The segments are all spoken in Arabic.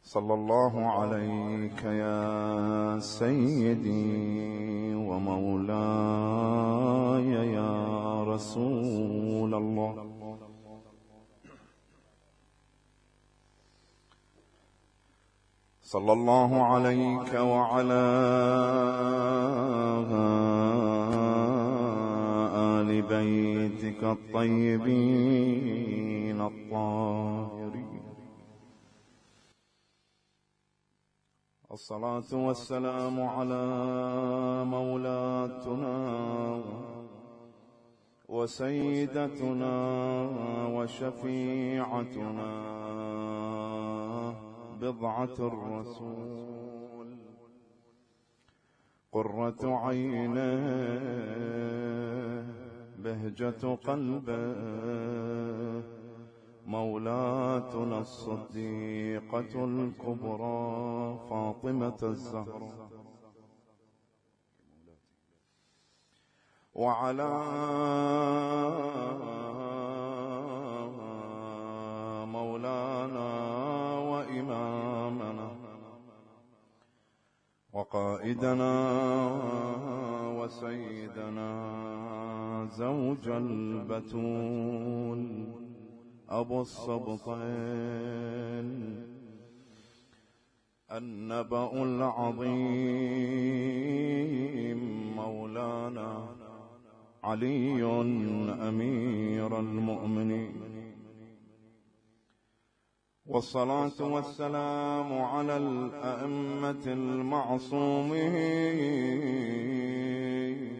صلى الله عليك يا سيدي ومولاي يا رسول الله. صلى الله عليك وعلى آل بيتك الطيبين الطاهرين. الصلاة والسلام على مولاتنا وسيدتنا وشفيعتنا بضعة الرسول، قرة عينه، بهجة قلبه، مولاتنا الصديقة الكبرى فاطمة الزهراء، وعلى مولانا وإمامنا وقائدنا وسيدنا زوج البتول أبو الصبطين النبأ العظيم مولانا علي أمير المؤمنين. والصلاة والسلام على الأئمة المعصومين،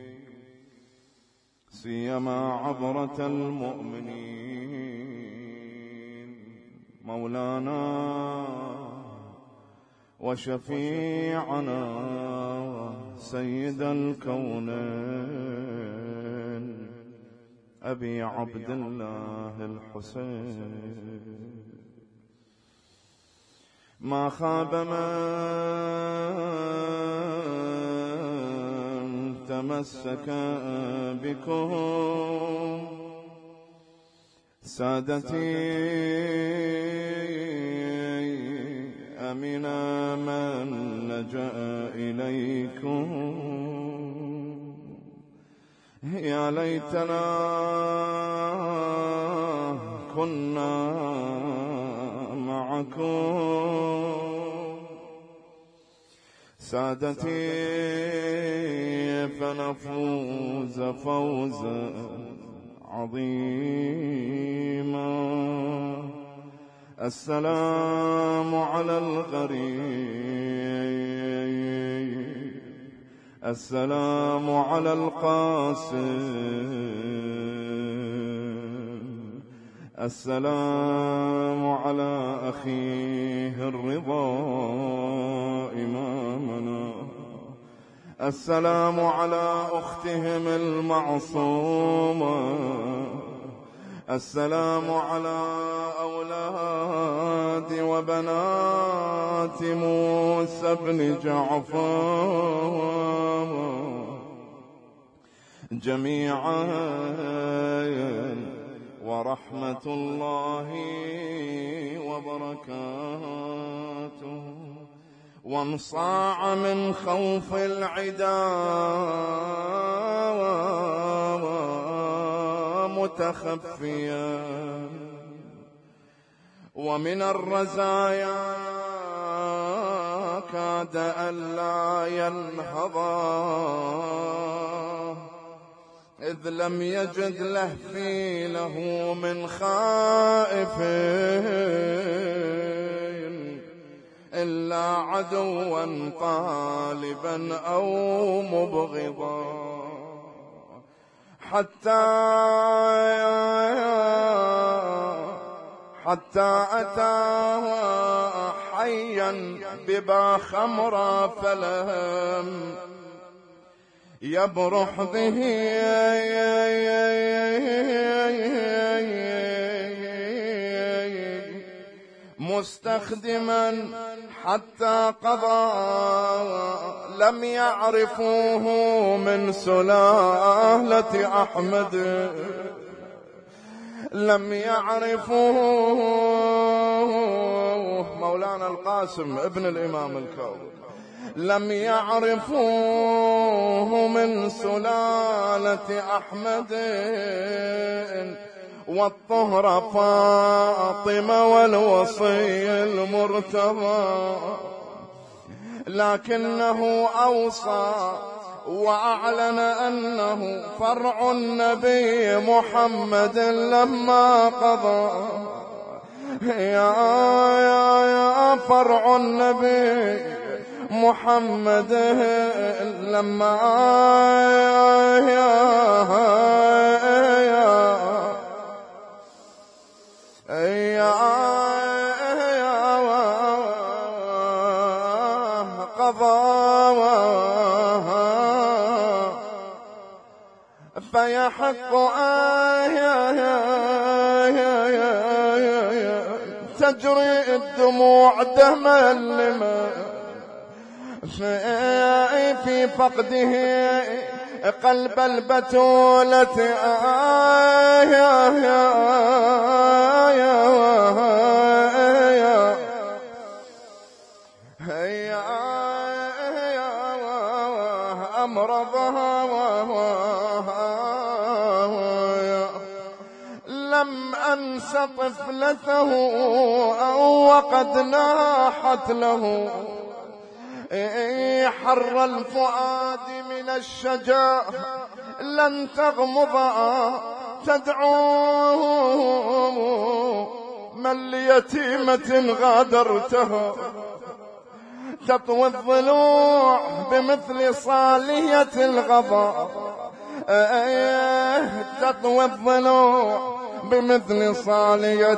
سيما عبرة المؤمنين مولانا وشفيعنا سيد الكونين أبي عبد الله الحسين. ما خاب من تمسك بكم سادتي، أمن من لجأ إليكم. يا ليتنا كنا معكم سادتي، فنفوز فوزا عظيما. السلام على الغريب، السلام على القاسم، السلام على أخيه الرضا إمامنا، السلام على أختهم المعصومة، السلام على أولاد وبنات موسى بن جعفر جميعا، ورحمة الله وبركاته. وانصاع من خوف العدا متخفيا، ومن الرزايا كاد ألا ينهضا، إذ لم يجد لهفي له من خائف إلا عدوا طالبا أو مبغضا، حتى أتاه حيا ببا خمرا فلم يبرح به مستخدما حتى قضى، لم يعرفوه من سلالة أحمد، لم يعرفوه مولانا القاسم ابن الإمام الكاظم لم يعرفوه من سلالة أحمد والطهر فاطمة والوصي المرتضى، لكنه أوصى وأعلن أنه فرع النبي محمد لما قضى. يا فرع النبي محمد لما فيحق تجري الدموع دما لما في فقده قلب البتولة أمرضها لم أنس طفلته أو وقد ناحت له حر الفؤاد من الشجاع لن تغمض تدعو من ليتيمة غادرتها تطوي الضلوع بمثل صالية الغضاء تطوي الضلوع بمثل صالية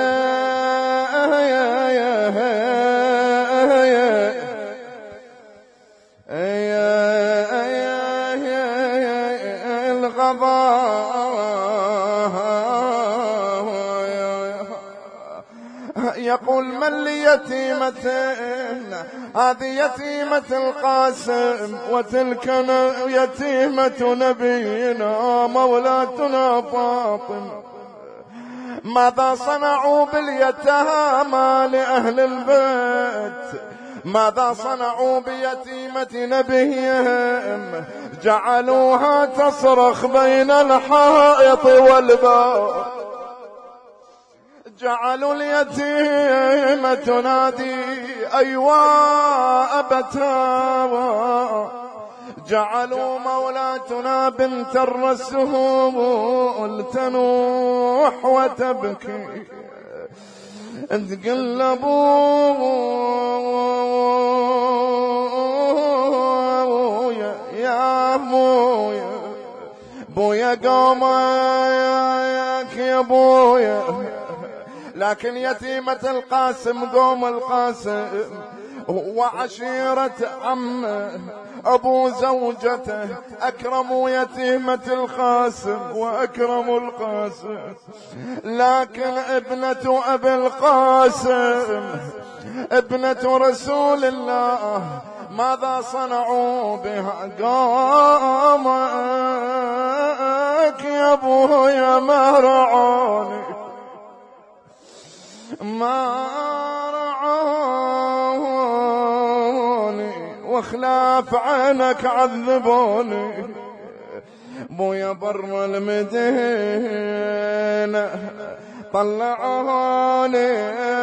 يقول من ليتيمة هذه يتيمة القاسم وتلك يتيمة نبينا مولاتنا فاطمة. ماذا صنعوا باليتامى لأهل البيت؟ ماذا صنعوا بيتيمة نبيهم؟ جعلوها تصرخ بين الحائط والباب، جعلوا اليتيمة تنادي أيوا أبتاوا، جعلوا مولاتنا بنت الرسول تنوح وتبكي تقلبوا يا بويا قومك يا بويا. لكن يتيمة القاسم قوم القاسم وعشيرة عمه أبو زوجته أكرموا يتيمة القاسم وأكرموا القاسم. لكن ابنة أبي القاسم ابنة رسول الله ماذا صنعوا بها؟ قامك يا أبويا ما رعوني ما رعوني وخلاف عنك عذبوني. بويا بر المدينة طلعوني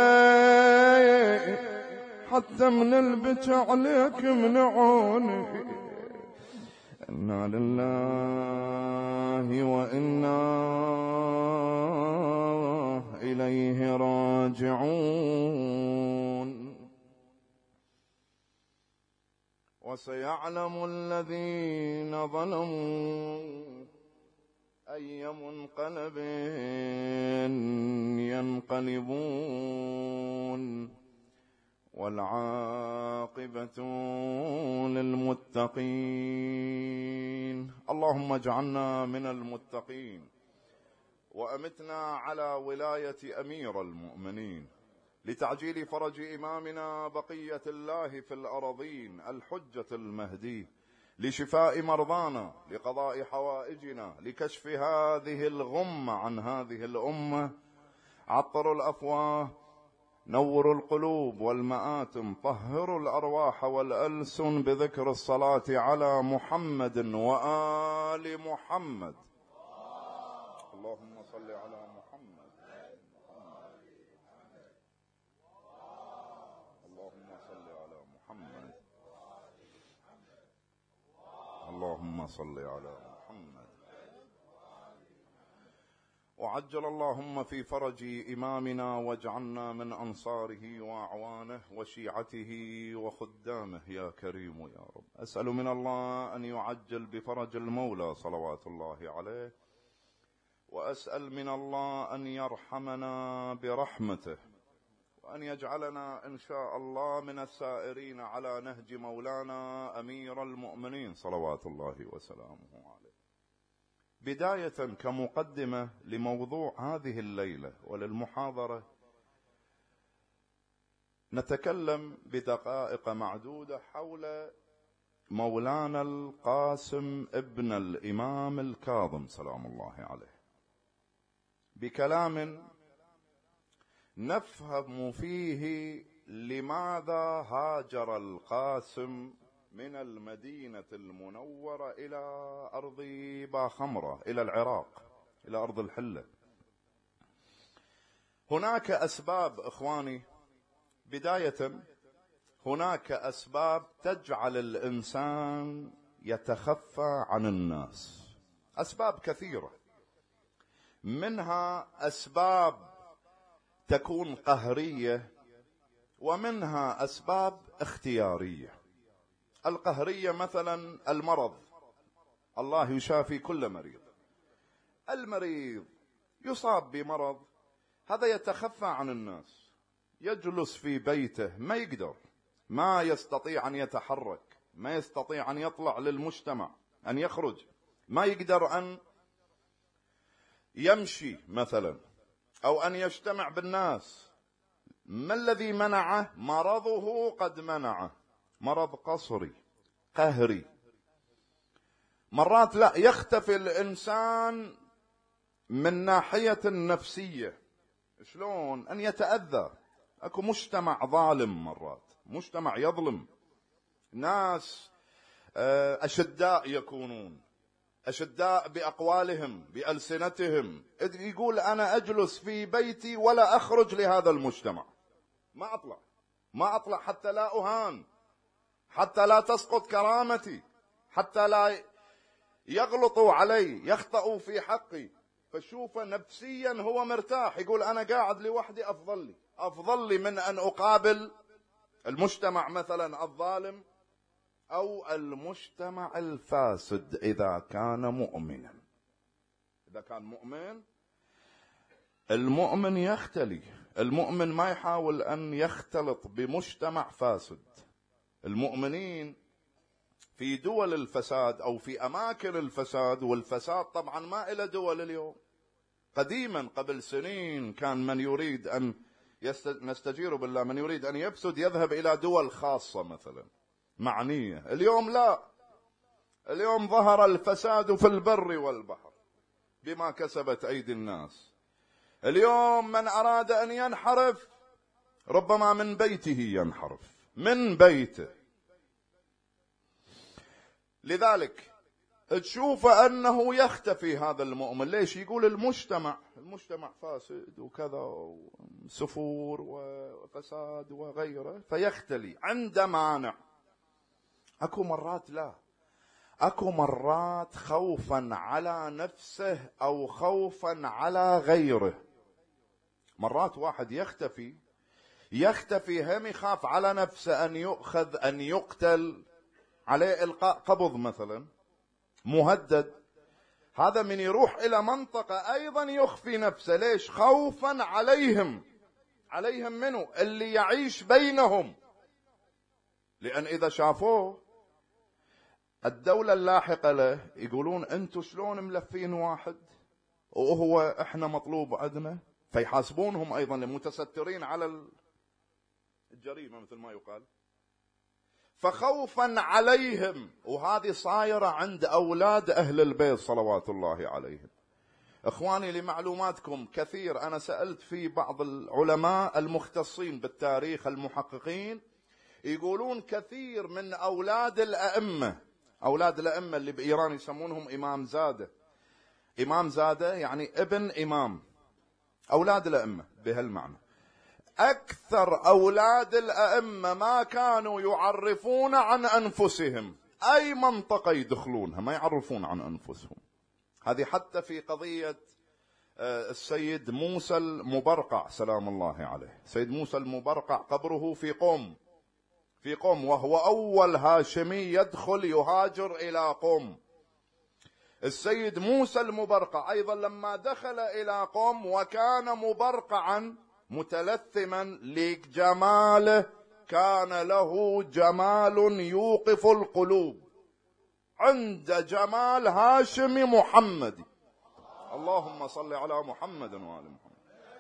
حتى من البكا عليك منعوني. إنا لله وإنا إليه راجعون. وسيعلم الذين ظلموا أي منقلب ينقلبون والعاقبة للمتقين. اللهم اجعلنا من المتقين وأمتنا على ولاية أمير المؤمنين لتعجيل فرج إمامنا بقية الله في الأرضين الحجة المهدي، لشفاء مرضانا، لقضاء حوائجنا، لكشف هذه الغمة عن هذه الأمة. عطروا الأفواه نوروا القلوب والمآتم، طهروا الأرواح والألسن بذكر الصلاة على محمد وآل محمد. اللهم صل على محمد. اللهم صل على محمد. اللهم صل على محمد. وعجل اللهم في فرج إمامنا واجعلنا من أنصاره وأعوانه وشيعته وخدامه يا كريم يا رب. أسأل من الله أن يعجل بفرج المولى صلوات الله عليه، وأسأل من الله أن يرحمنا برحمته، وأن يجعلنا إن شاء الله من السائرين على نهج مولانا أمير المؤمنين صلوات الله وسلامه عليه. بداية كمقدمة لموضوع هذه الليلة وللمحاضرة، نتكلم بدقائق معدودة حول مولانا القاسم ابن الإمام الكاظم سلام الله عليه، بكلام نفهم فيه لماذا هاجر القاسم من المدينة المنورة إلى أرض باخمرة، إلى العراق، إلى أرض الحلة. هناك أسباب إخواني، بداية هناك أسباب تجعل الإنسان يتخفى عن الناس، أسباب كثيرة، منها أسباب تكون قهرية ومنها أسباب اختيارية. القهرية مثلا المرض، الله يشافي كل مريض. المريض يصاب بمرض، هذا يتخفى عن الناس، يجلس في بيته، ما يقدر، ما يستطيع أن يتحرك، ما يستطيع أن يطلع للمجتمع، أن يخرج، ما يقدر أن يمشي مثلا أو أن يجتمع بالناس. ما الذي منعه؟ مرضه قد منعه، مرض قصري قهري. مرات لا، يختفي الإنسان من ناحية النفسية. شلون؟ أن يتأذى. أكو مجتمع ظالم، مرات مجتمع يظلم، ناس أشداء يكونون، أشداء بأقوالهم بألسنتهم. يقول أنا أجلس في بيتي ولا أخرج لهذا المجتمع، ما أطلع حتى لا أهان، حتى لا تسقط كرامتي، حتى لا يغلطوا علي، يخطئوا في حقي. فشوف نفسيا هو مرتاح، يقول أنا قاعد لوحدي أفضل لي من أن أقابل المجتمع مثلا الظالم أو المجتمع الفاسد. إذا كان مؤمنا، إذا كان مؤمن، المؤمن يختلي، المؤمن ما يحاول أن يختلط بمجتمع فاسد. المؤمنين في دول الفساد أو في أماكن الفساد، والفساد طبعا ما إلى دول اليوم. قديما قبل سنين كان من يريد أن نستجير بالله، من يريد أن يفسد يذهب إلى دول خاصة مثلا معنية. اليوم لا، اليوم ظهر الفساد في البر والبحر بما كسبت أيدي الناس. اليوم من أراد أن ينحرف ربما من بيته ينحرف، من بيته. لذلك تشوف أنه يختفي هذا المؤمن. ليش؟ يقول المجتمع فاسد وكذا وسفور وفساد وغيره، فيختلي عند مانع. أكو مرات لا، أكو مرات خوفا على نفسه أو خوفا على غيره. مرات واحد يختفي هم يخاف على نفسه أن يؤخذ، أن يقتل، عليه إلقاء قبض مثلا، مهدد. هذا من يروح إلى منطقة أيضا يخفي نفسه. ليش؟ خوفا عليهم منه اللي يعيش بينهم، لأن إذا شافوه الدولة اللاحقة له يقولون أنتوا شلون ملفين واحد وهو إحنا مطلوب عندنا، فيحاسبونهم أيضا المتسترين على الجريمة مثل ما يقال. فخوفا عليهم، وهذه صايرة عند أولاد أهل البيت صلوات الله عليهم. اخواني لمعلوماتكم كثير انا سألت في بعض العلماء المختصين بالتاريخ المحققين، يقولون كثير من اولاد الائمة اللي بايران يسمونهم امام زادة. امام زادة يعني ابن امام، اولاد الائمة بهالمعنى. اكثر اولاد الائمة ما كانوا يعرفون عن انفسهم، اي منطقة يدخلونها ما يعرفون عن انفسهم. هذه حتى في قضية السيد موسى المبرقع سلام الله عليه. سيد موسى المبرقع قبره في قوم، وهو أول هاشمي يدخل يهاجر إلى قوم. السيد موسى المبرقع أيضا لما دخل إلى قوم وكان مبرقعا متلثما لجماله، كان له جمال يوقف القلوب عند جمال هاشمي محمدي. اللهم صل على محمد وآل محمد.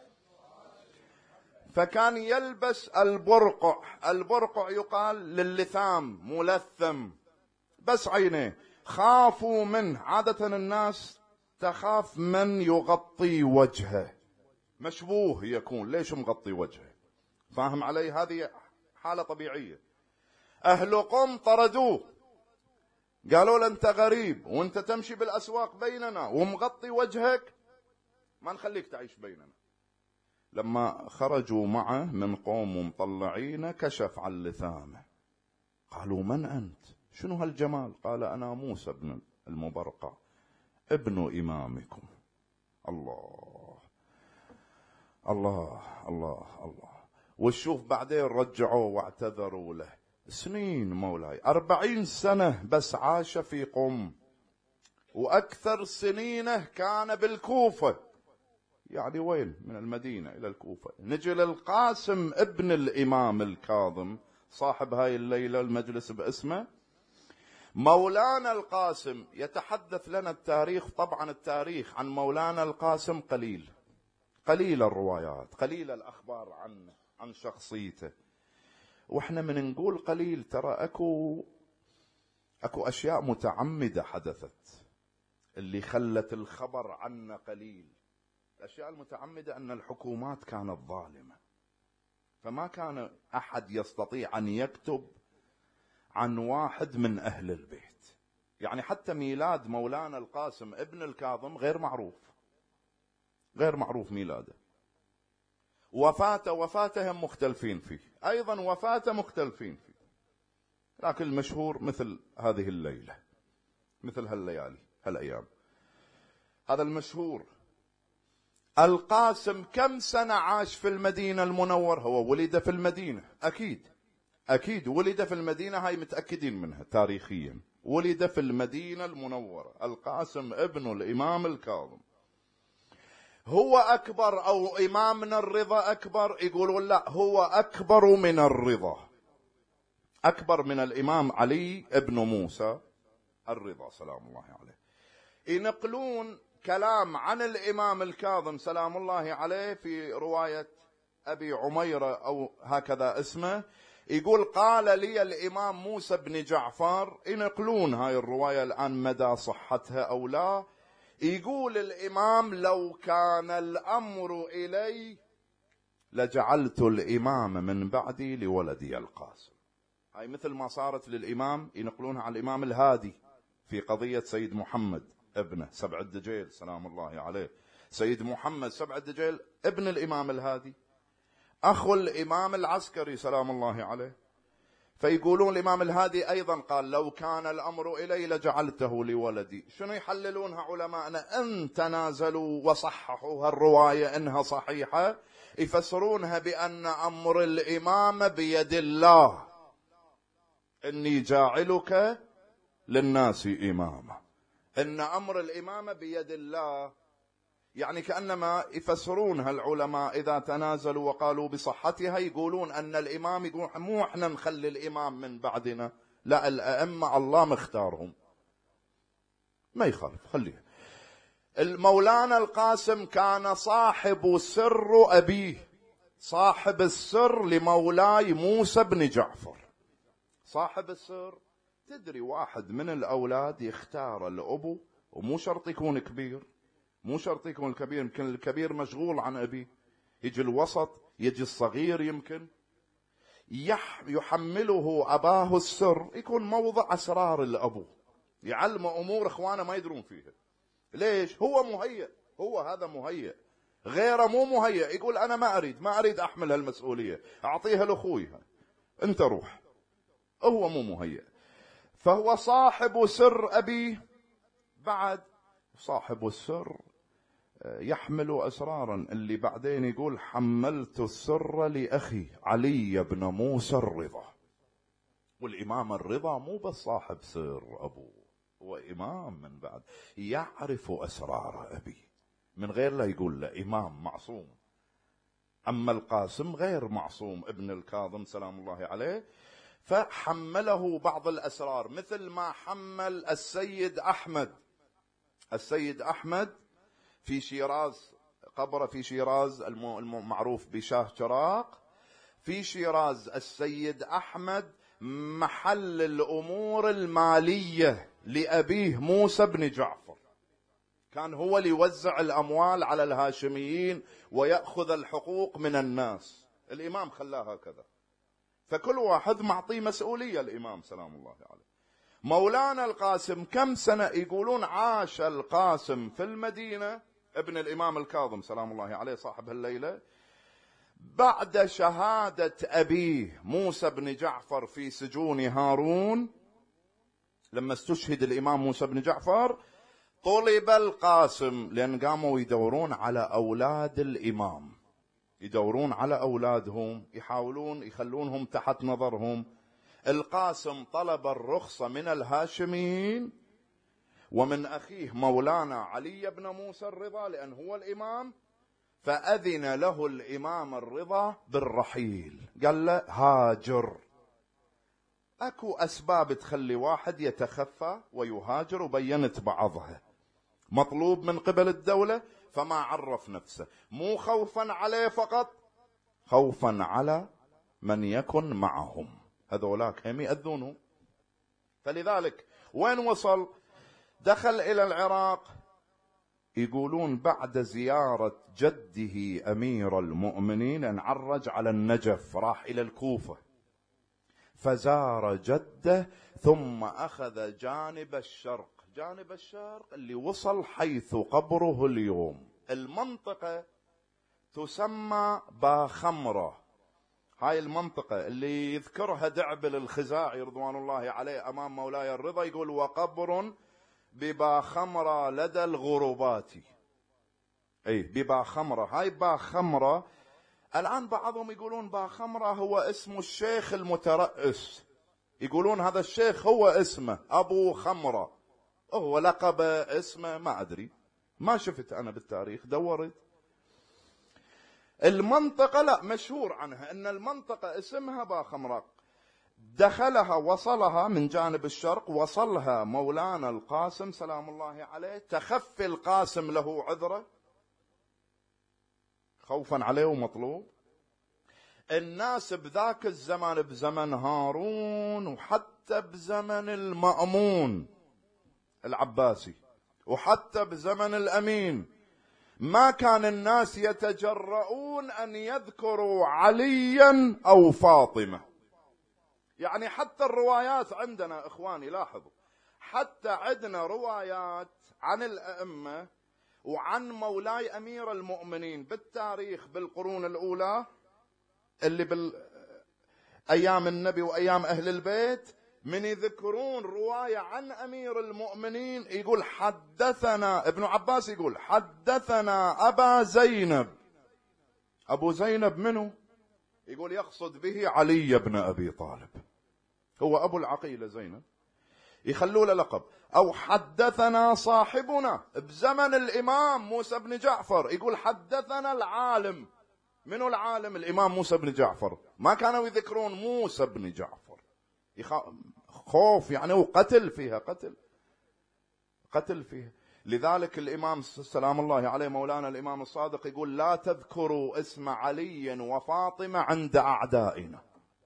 فكان يلبس البرقع يقال للثام ملثم، بس عينيه خافوا منه. عادة الناس تخاف من يغطي وجهه، مشبوه يكون، ليش مغطي وجهه؟ فاهم علي؟ هذه حالة طبيعية. أهل قم طردوه، قالوا له أنت غريب وأنت تمشي بالأسواق بيننا ومغطي وجهك، ما نخليك تعيش بيننا. لما خرجوا معه من قوم ومطلعين كشف عن لثامه، قالوا من أنت؟ شنو هالجمال؟ قال أنا موسى بن المبرقع ابن إمامكم. الله الله الله الله. وشوف بعدين رجعوا واعتذروا له. سنين مولاي 40 سنة بس عاش في قم، وأكثر سنينه كان بالكوفة. يعني وين من المدينة إلى الكوفة. نجي للقاسم ابن الإمام الكاظم صاحب هاي الليلة المجلس باسمه. مولانا القاسم يتحدث لنا التاريخ، طبعا التاريخ عن مولانا القاسم قليل الروايات، قليل الأخبار عنه عن شخصيته. واحنا من نقول قليل ترى اكو اشياء متعمدة حدثت اللي خلت الخبر عنه قليل. الاشياء المتعمدة ان الحكومات كانت ظالمة، فما كان احد يستطيع ان يكتب عن واحد من اهل البيت. يعني حتى ميلاد مولانا القاسم ابن الكاظم غير معروف ميلاده. وفاتهم مختلفين فيه، أيضا وفاته مختلفين فيه، لكن المشهور مثل هذه الليلة، مثل هالليالي هالأيام، هذا المشهور. القاسم كم سنة عاش في المدينة المنور؟ هو ولد في المدينة، أكيد ولد في المدينة، هاي متأكدين منها تاريخيا، ولد في المدينة المنورة القاسم ابن الإمام الكاظم. هو أكبر أو إمامنا الرضا أكبر؟ يقولون لا، هو أكبر من الرضا، أكبر من الإمام علي ابن موسى الرضا سلام الله عليه. ينقلون كلام عن الإمام الكاظم سلام الله عليه في رواية أبي عميرة أو هكذا اسمه، يقول قال لي الإمام موسى بن جعفر. ينقلون هاي الرواية الآن مدى صحتها أو لا. يقول الإمام لو كان الأمر إلي لجعلت الإمام من بعدي لولدي القاسم. هاي مثل ما صارت للإمام، ينقلونها على الإمام الهادي في قضية سيد محمد ابنه سبع الدجيل سلام الله عليه. سيد محمد سبع الدجيل ابن الإمام الهادي، أخو الإمام العسكري سلام الله عليه. فيقولون الإمام الهادي أيضا قال لو كان الأمر إلي لجعلته لولدي. شنو يحللونها علماءنا؟ أن تنازلوا وصححوا هالرواية إنها صحيحة، يفسرونها بأن أمر الإمام بيد الله، إني جاعلك للناس إماما، إن أمر الإمامة بيد الله. يعني كأنما يفسرونها العلماء إذا تنازلوا وقالوا بصحتها، يقولون أن الإمام يقول مو إحنا نخلي الإمام من بعدنا، لا، الأئمة الله مختارهم، ما يخالف خليها. المولانا القاسم كان صاحب سر أبيه، صاحب السر لمولاي موسى بن جعفر، صاحب السر. تدري واحد من الأولاد يختار الأبو، ومو شرط يكون كبير، مو شرط يكون الكبير، يمكن الكبير مشغول عن أبيه، يجي الوسط، يجي الصغير، يمكن يحمله أباه السر، يكون موضع أسرار الأبو، يعلم أمور إخوانه ما يدرون فيها. ليش؟ هو مهيئ، هو هذا مهيئ، غيره مو مهيئ، يقول أنا ما أريد أحمل هالمسؤولية، أعطيها لأخوي، أنت روح. هو مو مهيئ، فهو صاحب سر أبيه. بعد صاحب السر يحمل أسرارا، اللي بعدين يقول حملت السر لأخي علي بن موسى الرضا. والإمام الرضا مو بس صاحب سر أبوه، هو إمام من بعد، يعرف أسرار أبيه من غير لا يقول له، إمام معصوم. أما القاسم غير معصوم، ابن الكاظم سلام الله عليه، فحمله بعض الأسرار، مثل ما حمل السيد أحمد. السيد أحمد في شيراز، قبر في شيراز المعروف بشاه شراق في شيراز. السيد أحمد محل الأمور المالية لأبيه موسى بن جعفر، كان هو اللي يوزع الأموال على الهاشميين ويأخذ الحقوق من الناس. الإمام خلاها كذا، فكل واحد معطيه مسؤولية. الإمام سلام الله عليه. مولانا القاسم كم سنة يقولون عاش القاسم في المدينة، ابن الإمام الكاظم سلام الله عليه صاحب الليلة، بعد شهادة أبيه موسى بن جعفر في سجون هارون. لما استشهد الإمام موسى بن جعفر طلب القاسم، لأن قاموا يدورون على أولاد الإمام، يدورون على أولادهم، يحاولون يخلونهم تحت نظرهم. القاسم طلب الرخصة من الهاشميين ومن أخيه مولانا علي بن موسى الرضا، لأن هو الإمام، فأذن له الإمام الرضا بالرحيل، قال له هاجر. أكو أسباب تخلي واحد يتخفى ويهاجر، وبينت بعضها. مطلوب من قبل الدولة فما عرف نفسه، مو خوفا عليه فقط، خوفا على من يكن معهم، هذولاك هم يأذونه. فلذلك وين وصل؟ دخل إلى العراق. يقولون بعد زيارة جده أمير المؤمنين انعرج على النجف، راح إلى الكوفة، فزار جده، ثم أخذ جانب الشرق. جانب الشرق اللي وصل حيث قبره اليوم. المنطقة تسمى باخمرة. هاي المنطقة اللي يذكرها دعبل الخزاعي رضوان الله عليه أمام مولاي الرضا، يقول وقبر بباخمرة لدى الغربات. أي بباخمرة. هاي باخمرة الآن بعضهم يقولون باخمرة هو اسم الشيخ المترأس، يقولون هذا الشيخ هو اسمه أبو خمرة، هو لقب اسمه، ما أدري، ما شفت أنا بالتاريخ، دورت. المنطقة لا، مشهور عنها أن المنطقة اسمها باخمرة. دخلها وصلها من جانب الشرق، وصلها مولانا القاسم سلام الله عليه. تخفي القاسم له عذره، خوفا عليه ومطلوب. الناس بذاك الزمان، بزمن هارون، وحتى بزمن المأمون العباسي، وحتى بزمن الأمين، ما كان الناس يتجرؤون أن يذكروا عليا أو فاطمة. يعني حتى الروايات عندنا إخواني لاحظوا، حتى عندنا روايات عن الأئمة وعن مولاي أمير المؤمنين بالتاريخ بالقرون الأولى، اللي بالأيام النبي وأيام أهل البيت، من يذكرون رواية عن أمير المؤمنين يقول حدثنا ابن عباس، يقول حدثنا أبا زينب. أبو زينب منه؟ يقول يقصد به علي بن أبي طالب، هو أبو العقيلة زينب، يخلوا له لقب. أو حدثنا صاحبنا بزمن الإمام موسى بن جعفر، يقول حدثنا العالم. منو العالم؟ الإمام موسى بن جعفر. ما كانوا يذكرون موسى بن جعفر، خوف يعني، وقتل فيها، قتل فيها. لذلك الإمام سلام الله عليه مولانا الإمام الصادق يقول لا تذكروا اسم علي وفاطمة عند أعدائنا.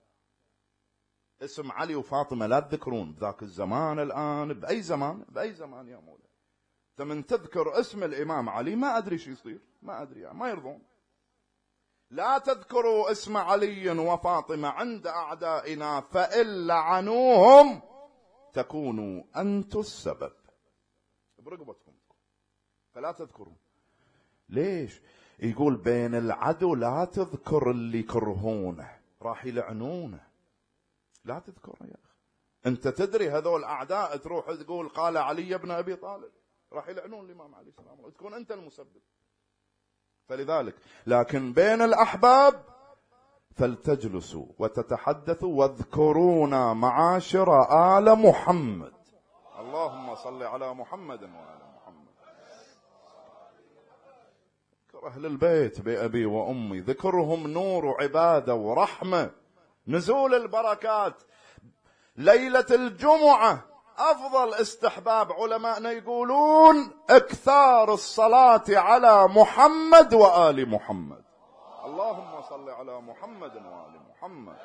اسم علي وفاطمة لا تذكرون بذاك الزمان، الآن بأي زمان، بأي زمان يا مولاي من تذكر اسم الإمام علي ما أدري شو يصير، ما أدري يعني ما يرضون. لا تذكروا اسم علي وفاطمة عند أعدائنا فإن لعنوهم تكونوا أنتم السبب برقبتكم، فلا تذكروا. ليش؟ يقول بين العدو لا تذكر اللي يكرهونه راح يلعنونه، لا تذكر يا أخي. أنت تدري هذول أعداء تروح تقول قال علي بن أبي طالب راح يلعنون الإمام علي السلام وتكون أنت المسبب. فلذلك لكن بين الأحباب فلتجلسوا وتتحدثوا واذكرونا معاشر آل محمد. اللهم صل على محمد وآل محمد. ذكر أهل البيت بأبي وأمي، ذكرهم نور وعبادة ورحمة، نزول البركات. ليلة الجمعة أفضل استحباب، علماءنا يقولون اكثار الصلاة على محمد وآل محمد. اللهم صل على محمد وآل محمد.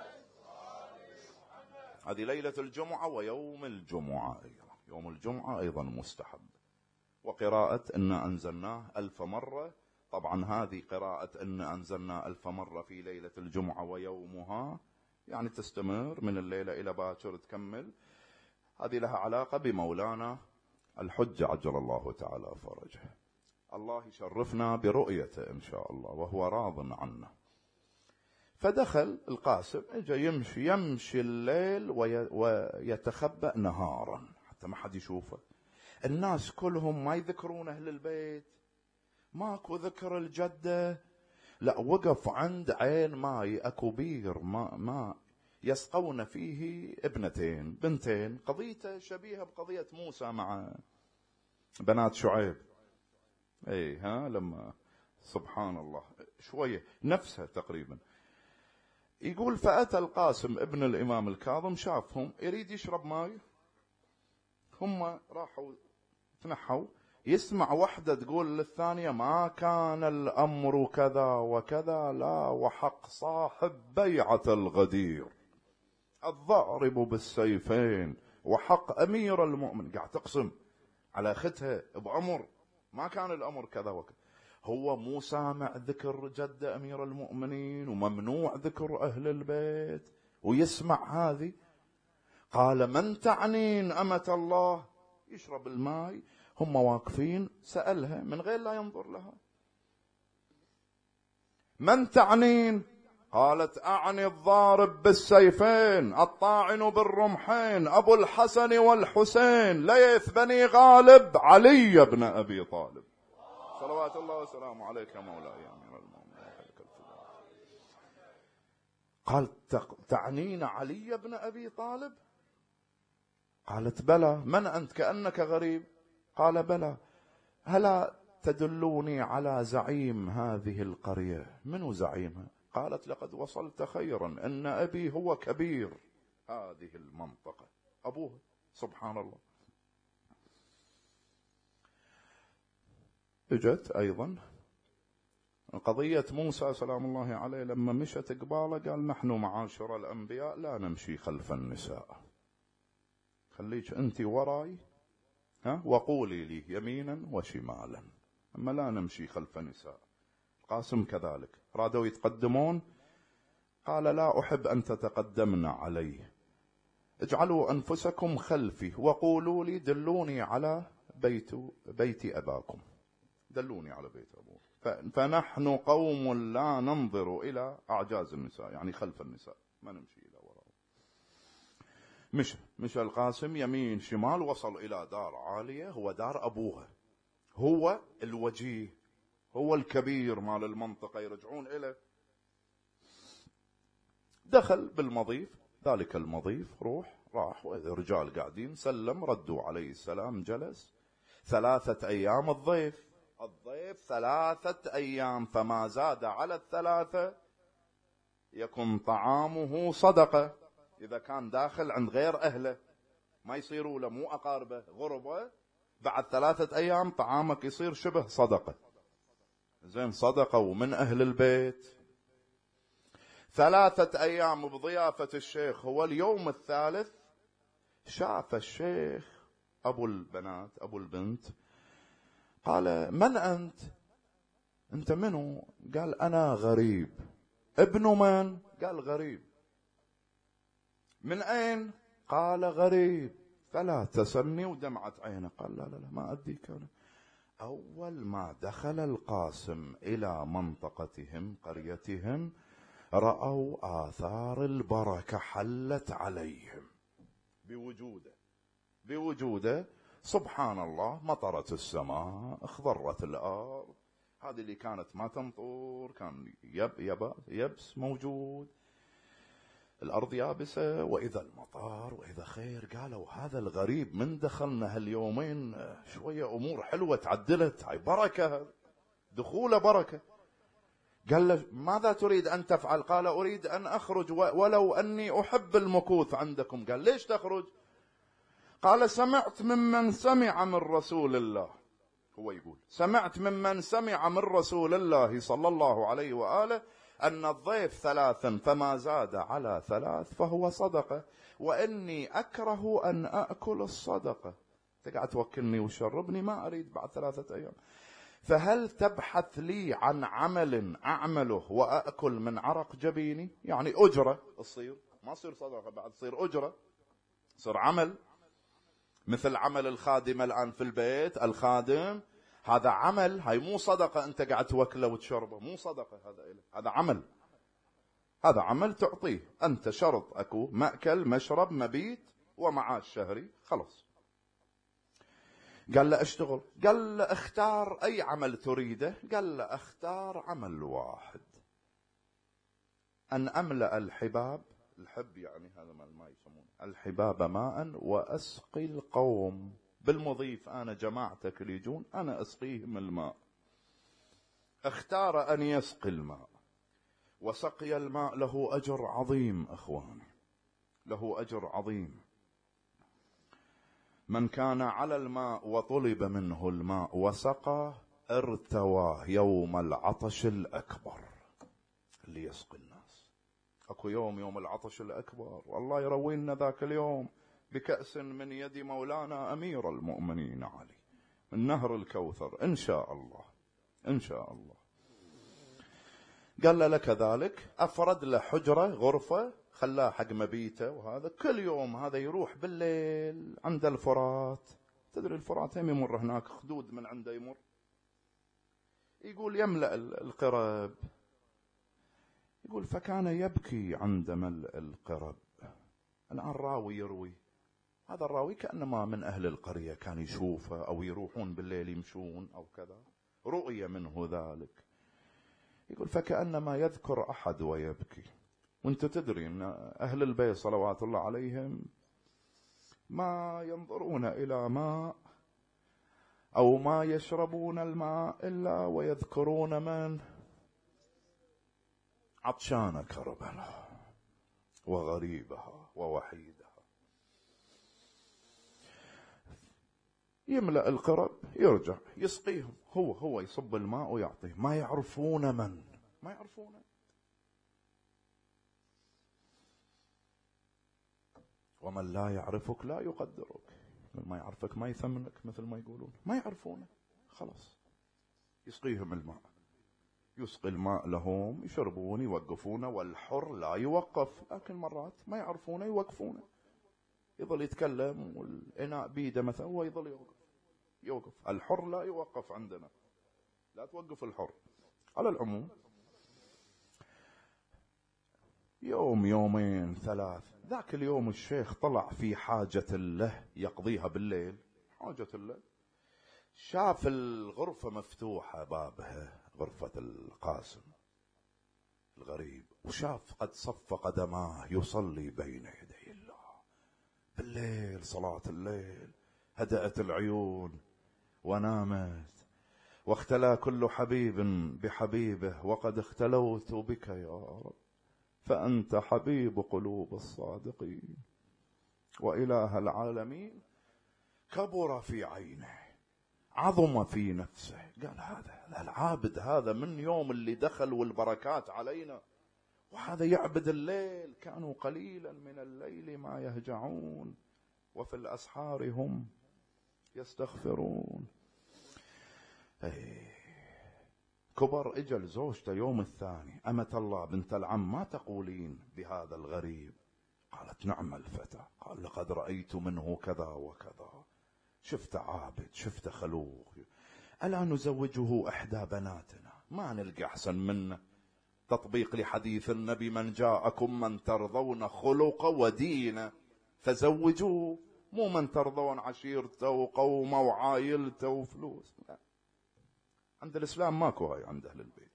هذه ليلة الجمعة ويوم الجمعة أيضا، يوم الجمعة أيضا مستحب. وقراءة إنا أنزلناه 1000 مرة، طبعا هذه قراءة إنا أنزلناه 1000 مرة في ليلة الجمعة ويومها، يعني تستمر من الليلة إلى باكر تكمل. هذه لها علاقة بمولانا الحج عجل الله تعالى فرجه. الله يشرفنا برؤيته إن شاء الله وهو راض عنا. فدخل القاسم، اجى يمشي الليل ويتخبأ نهارا حتى ما حد يشوفه. الناس كلهم ما يذكرون أهل البيت، ماكو ذكر الجدة، لا وقف عند عين ماي، اكو بير ماء يسقون فيه ابنتين بنتين، قضيته شبيهة بقضية موسى مع بنات شعيب. اي لما سبحان الله شوية نفسها تقريبا. يقول فأتى القاسم ابن الإمام الكاظم، شافهم يريد يشرب ماء، هم راحوا تنحوا، يسمع وحدة تقول للثانية ما كان الأمر كذا وكذا، لا وحق صاحب بيعة الغدير الضارب بالسيفين وحق أمير المؤمن. قاعد تقسم على أختها بعمر، ما كان الأمر كذا وكذا. هو مو سامع ذكر جد أمير المؤمنين وممنوع ذكر أهل البيت ويسمع هذه. قال من تعنين أمة الله؟ يشرب الماء، هم واقفين، سألها من غير لا ينظر لها من تعنين؟ قالت أعني الضارب بالسيفين الطاعن بالرمحين أبو الحسن والحسين ليث بني غالب علي بن أبي طالب صلوات الله وسلامه عليك يا مولاي يا أمير المؤمنين. قال تعنين علي بن أبي طالب؟ قالت بلى. من أنت كأنك غريب؟ قال بلى. هلا تدلوني على زعيم هذه القرية؟ منو زعيمها؟ قالت لقد وصلت خيرا، أن أبي هو كبير هذه المنطقة، أبوه. سبحان الله. اجت أيضا قضية موسى سلام الله عليه، لما مشت قباله قال نحن معاشر الأنبياء لا نمشي خلف النساء، خليك أنت وراي وقولي لي يمينا وشمالا، أما لا نمشي خلف نساء. قاسم كذلك رادوا يتقدمون، قال لا أحب أن تتقدمن علي، اجعلوا أنفسكم خلفي وقولوا لي دلوني على بيت أباكم، دلوني على بيت أبوه. فنحن قوم لا ننظر إلى أعجاز النساء، يعني خلف النساء ما نمشي إلى وراء. مشى القاسم يمين شمال، وصل إلى دار عالية، هو دار أبوها، هو الوجيه، هو الكبير مال المنطقة، يرجعون إليه. دخل بالمضيف، ذلك المضيف راح والرجال قاعدين، سلم، ردوا عليه السلام، جلس 3 أيام. الضيف 3 أيام، فما زاد على 3 يكون طعامه صدقة. إذا كان داخل عند غير أهله ما يصيروا له، مو أقاربه، غربة، بعد 3 أيام طعامك يصير شبه صدقة. زين صدقة ومن أهل البيت. 3 أيام بضيافة الشيخ. هو اليوم الثالث شاف الشيخ أبو البنات أبو البنت قال من أنت؟ أنت منو؟ قال أنا غريب. ابن من؟ قال غريب. من أين؟ قال غريب. فلا تسلني، ودمعت عينه. قال لا لا لا ما أديك أنا. أول ما دخل القاسم إلى منطقتهم قريتهم رأوا آثار البركة حلت عليهم بوجوده. سبحان الله، مطرت السماء، اخضرت الأرض. هذه اللي كانت ما تمطر كان يبس موجود، الأرض يابسة، وإذا المطار وإذا خير. قالوا هذا الغريب من دخلنا هاليومين شوية أمور حلوة تعدلت، هاي بركة، دخوله بركة. قال له ماذا تريد أن تفعل؟ قال أريد أن أخرج ولو أني أحب المكوث عندكم. قال ليش تخرج؟ قال سمعت ممن سمع من رسول الله. هو يقول سمعت ممن سمع من رسول الله صلى الله عليه وآله أن الضيف 3 فما زاد على 3 فهو صدقة، وإني أكره أن أأكل الصدقة. تقعد توكلني وشربني، ما أريد بعد 3 أيام. فهل تبحث لي عن عمل أعمله وأأكل من عرق جبيني؟ يعني أجرة تصير، ما تصير صدقة بعد، تصير أجرة، تصير عمل، مثل عمل الخادم الآن في البيت. الخادم هذا عمل، هاي مو صدقة أنت قاعد توكله وتشربه، مو صدقة، هذا عمل، هذا عمل تعطيه أنت، شرط أكو مأكل مشرب مبيت ومعاش شهري، خلاص. قال له اشتغل. قال له اختار أي عمل تريده. قال له اختار عمل واحد، أن أملأ الحباب، الحب يعني هذا ما يسمونه الحباب ماء، وأسقي القوم بالمضيف، أنا جماعتك اللي يجون أنا أسقيهم الماء. اختار أن يسقي الماء، وسقي الماء له أجر عظيم أخواني، له أجر عظيم. من كان على الماء وطلب منه الماء وسقى ارتواه يوم العطش الأكبر. اللي يسقي الناس، اكو يوم العطش الأكبر، والله يروينا ذاك اليوم بكأس من يد مولانا أمير المؤمنين علي من نهر الكوثر إن شاء الله، إن شاء الله. قال له لك ذلك، أفرد له حجرة غرفة خلاه حق مبيته، وهذا كل يوم هذا يروح بالليل عند الفرات. تدري الفرات هم يمر هناك، خدود من عنده يمر، يقول يملأ القرب. يقول فكان يبكي عند ملء القرب. الآن راوي يروي، هذا الراوي كأنما من أهل القرية، كان يشوفه أو يروحون بالليل يمشون أو كذا، رؤية منه ذلك. يقول فكأنما يذكر أحد ويبكي. وانت تدري أن أهل البيت صلوات الله عليهم ما ينظرون إلى ماء أو ما يشربون الماء إلا ويذكرون من؟ عطشان كربلاء وغريبها ووحيدها. يملأ القرب يرجع يسقيهم، هو يصب الماء ويعطيه، ما يعرفون من، ما يعرفونه. ومن لا يعرفك لا يقدرك، من ما يعرفك ما يثمنك، مثل ما يقولون، ما يعرفونه. خلاص يسقيهم الماء، يسقي الماء لهم، يشربون يوقفونه، والحر لا يوقف، لكن مرات ما يعرفونه يوقفونه، يظل يتكلم والإناء بيده مثلا، هو يظل يوقف. الحر لا يوقف عندنا، لا توقف الحر. على العموم يوم يومين 3، ذاك اليوم الشيخ طلع في حاجة له يقضيها بالليل، حاجة له، شاف الغرفة مفتوحة بابها، غرفة القاسم الغريب، وشاف قد صف قدماه يصلي بين يدي الله بالليل، صلاة الليل. هدأت العيون ونامت، واختلى كل حبيب بحبيبه، وقد اختلوت بك يا رب، فأنت حبيب قلوب الصادقين وإله العالمين. كبر في عينه، عظم في نفسه، قال هذا العابد، هذا من يوم اللي دخل والبركات علينا، وهذا يعبد الليل. كانوا قليلا من الليل ما يهجعون وفي الأسحار هم يستغفرون. كبر اجل زوجته يوم الثاني: أمة الله بنت العم، ما تقولين بهذا الغريب؟ قالت: نعم الفتى. قال: لقد رأيت منه كذا وكذا، شفت عابد، شفت خلوق، ألا نزوجه إحدى بناتنا؟ ما نلقى أحسن منه. تطبيق لحديث النبي: من جاءكم من ترضون خلق ودين فزوجوه. مو من ترضون عشيرته وقومه وعائلته وفلوس، لا. عند الإسلام ماكو هاي عند أهل البيت.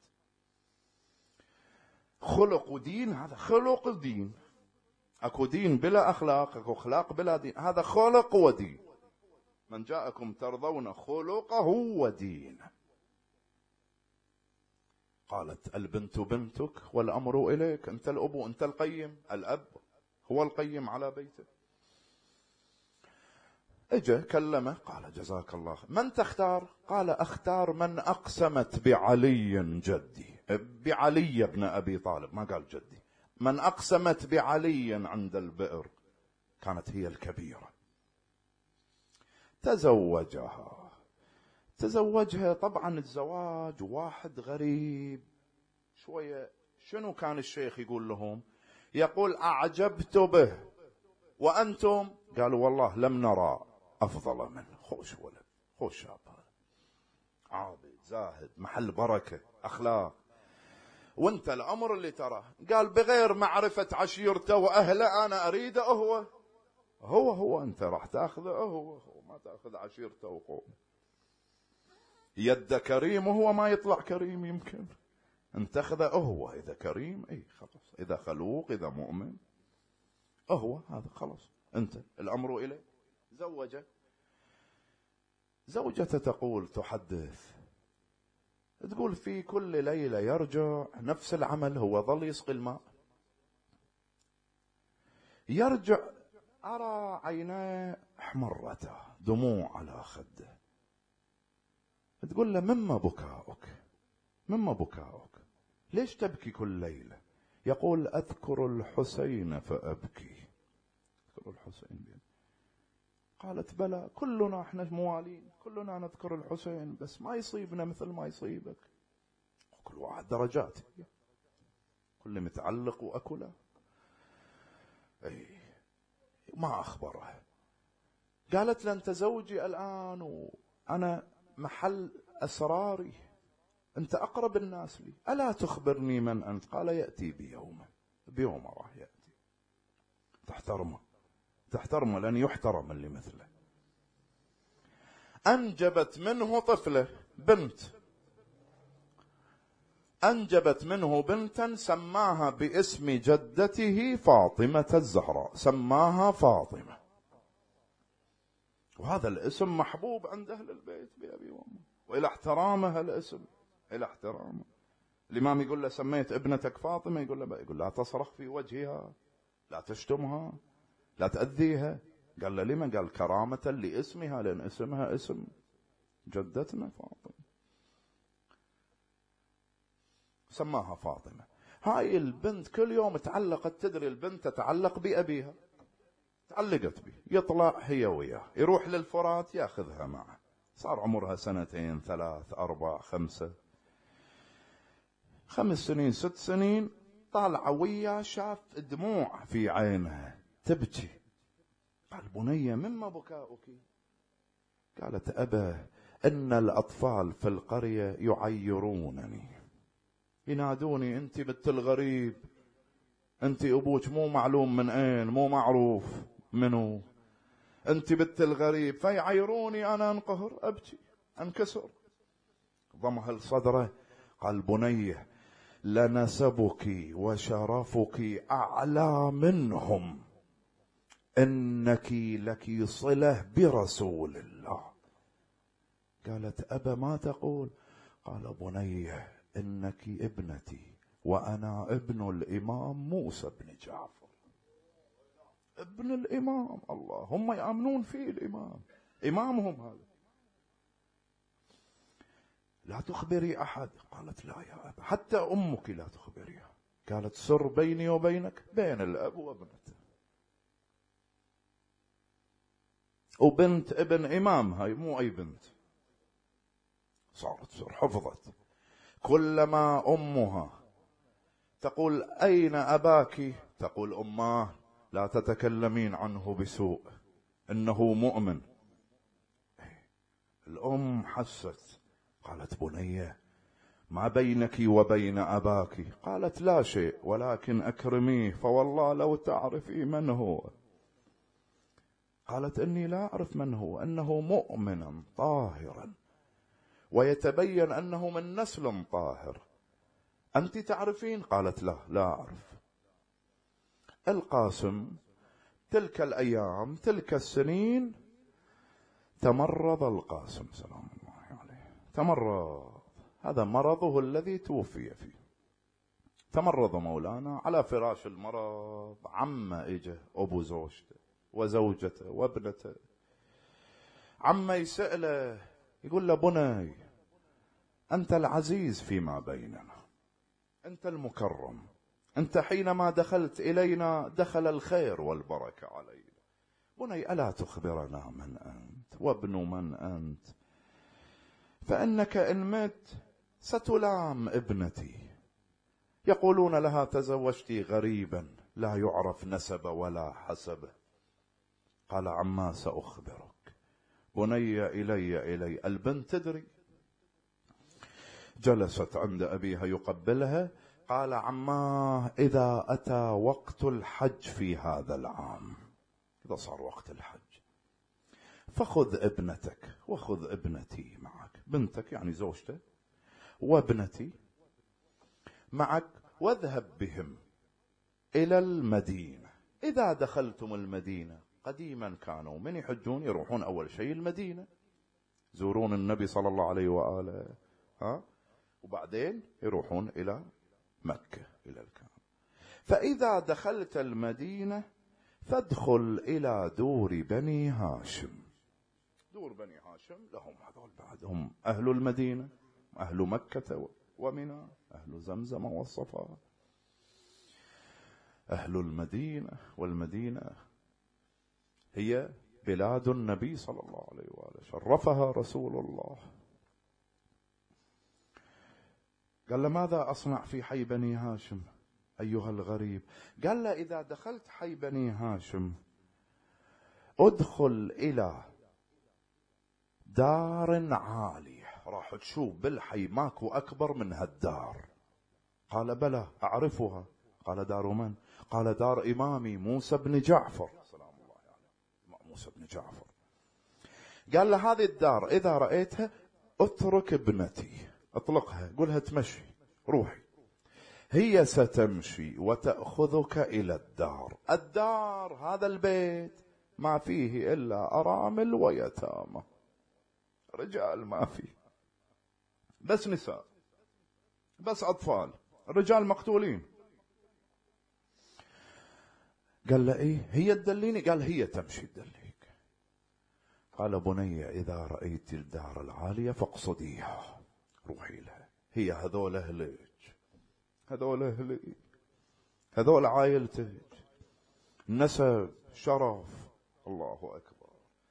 خلق ودين، هذا خلق ودين. اكو دين بلا اخلاق، اكو اخلاق بلا دين، هذا خلق ودين. من جاءكم ترضون خلقه ودينه. قالت: البنت بنتك والامر اليك، انت الاب وانت القيم. الاب هو القيم على بيته. اجا كلمه، قال: جزاك الله، من تختار؟ قال: اختار من اقسمت بعلي جدي، بعلي بن ابي طالب، ما قال جدي. من اقسمت بعلي عند البئر، كانت هي الكبيره. تزوجها. طبعا الزواج واحد غريب شويه. شنو كان الشيخ يقول لهم؟ يقول: اعجبت به وانتم؟ قالوا: والله لم نرى افضل منه. خوش ولد، خوش شاب، عابد زاهد، محل بركه، اخلاق. وانت الامر اللي تراه. قال: بغير معرفه عشيرته واهله انا اريده هو انت راح تاخذه هو ما تاخذ عشيرته وقومه. يد كريم وهو ما يطلع كريم، يمكن انت تاخذه هو. اذا كريم اي خلاص، اذا خلوق، اذا مؤمن هو هذا خلاص، انت الامر اليه. زوجته تقول، تحدث، تقول: في كل ليلة يرجع نفس العمل، هو ظل يسقي الماء، يرجع أرى عيناه احمرتا، دموع على خده. تقول له: مما بكاؤك؟ ليش تبكي كل ليلة؟ يقول: أذكر الحسين فأبكي. أذكر الحسين. قالت: بلى، كلنا احنا موالين، كلنا نذكر الحسين، بس ما يصيبنا مثل ما يصيبك. كل واحد درجات، كل متعلق وأكله. ما أخبره. قالت له: أنت زوجي الآن وأنا محل أسراري، أنت أقرب الناس لي، ألا تخبرني من أنت؟ قال: يأتي بيوم راح يأتي. تحترمه لأن يحترم اللي مثله. أنجبت منه طفلة، أنجبت منه بنتا سماها باسم جدته فاطمة الزهراء، سماها فاطمة. وهذا الاسم محبوب عند أهل البيت بأبي وأمه، وإلى احترامه الاسم، إلى احترامه. الإمام يقول له: سميت ابنتك فاطمة؟ يقول له: يقول: لا تصرخ في وجهها، لا تشتمها، لا تأذيها. قال له: لما؟ قال: كرامة لاسمها، لأن اسمها اسم جدتنا فاطمة. سماها فاطمة. هاي البنت كل يوم تعلقت، تدري البنت تتعلق بأبيها، تعلقت به، يطلع هي وياه، يروح للفرات ياخذها معه. صار عمرها 2 3 4 5 سنين 6 سنين، طالعة وياه، شاف دموع في عينها تبكي. قال: بنية مما بكاؤك؟ قالت: أبا، إن الأطفال في القرية يعيرونني، ينادوني: أنت بنت الغريب، أنت أبوك مو معلوم من أين، مو معروف منو، أنت بنت الغريب، فيعيروني، أنا أنقهر، أبكي، أنكسر. ضمها لصدره. قال: بنية، لنسبك وشرفك أعلى منهم، إنك لك صلة برسول الله. قالت: أبا، ما تقول؟ قال: بنية، إنك ابنتي وأنا ابن الإمام موسى بن جعفر، ابن الإمام. الله، هم يأمنون فيه الإمام، إمامهم هذا. لا تخبري أحد. قالت: لا يا أبا، حتى أمك لا تخبريها. قالت: سر بيني وبينك، بين الأب وابنته، وبنت ابن إمام، هاي مو أي بنت، صارت حفظت. كلما أمها تقول أين أباك تقول أماه لا تتكلمين عنه بسوء إنه مؤمن. الأم حست، قالت بنية ما بينك وبين أباك؟ قالت لا شيء ولكن أكرميه فوالله لو تعرفي من هو. قالت إني لا أعرف من هو، أنه مؤمنا طاهرا ويتبين أنه من نسل طاهر. أنت تعرفين؟ قالت لا أعرف. القاسم تلك الأيام تلك السنين تمرض القاسم سلام الله عليه، تمرض، هذا مرضه الذي توفي فيه. تمرض مولانا على فراش المرض، عمه إجا أبو زوجته وزوجته وابنته. عمه يسأله يقول له بني أنت العزيز فيما بيننا، أنت المكرم، أنت حينما دخلت إلينا دخل الخير والبركة علينا. بني ألا تخبرنا من أنت وابن من أنت؟ فإنك إن مت ستلام ابنتي، يقولون لها تزوجتي غريبا لا يعرف نسب ولا حسب. قال عما سأخبرك. بني إلي البنت تدري. جلست عند أبيها يقبلها. قال عما إذا أتى وقت الحج في هذا العام، إذا صار وقت الحج فخذ ابنتك وخذ ابنتي معك، بنتك يعني زوجته وابنتي معك، واذهب بهم إلى المدينة. إذا دخلتم المدينة، قديما كانوا من يحجون يروحون أول شيء المدينة، زورون النبي صلى الله عليه وآله، وبعدين يروحون إلى مكة إلى الكعبة. فإذا دخلت المدينة فادخل إلى دور بني هاشم. دور بني هاشم لهم هذول بعد هم أهل المدينة، أهل مكة ومنى، أهل زمزم والصفا، أهل المدينة. والمدينة هي بلاد النبي صلى الله عليه وآله، شرفها رسول الله. قال له ماذا أصنع في حي بني هاشم أيها الغريب؟ قال له إذا دخلت حي بني هاشم ادخل إلى دار عالية، راح تشوف بالحي ماكو أكبر من هالدار. قال بلى أعرفها. قال دار من؟ قال دار إمامي موسى بن جعفر سلام الله عليه، موسى بن جعفر. قال له هذه الدار إذا رأيتها اترك ابنتي، اطلقها، قولها تمشي، روحي، هي ستمشي وتأخذك إلى الدار. الدار هذا البيت ما فيه إلا أرامل ويتامى، رجال ما فيه، بس نساء، بس أطفال، الرجال مقتولين. قال له إيه هي تدليني؟ قال هي تمشي تدليك. قال بني إذا رأيت الدار العالية فاقصديها، روحي لها، هي هذول أهلك، هذول أهلي، هذول عائلتك، نسب، شرف. الله أكبر.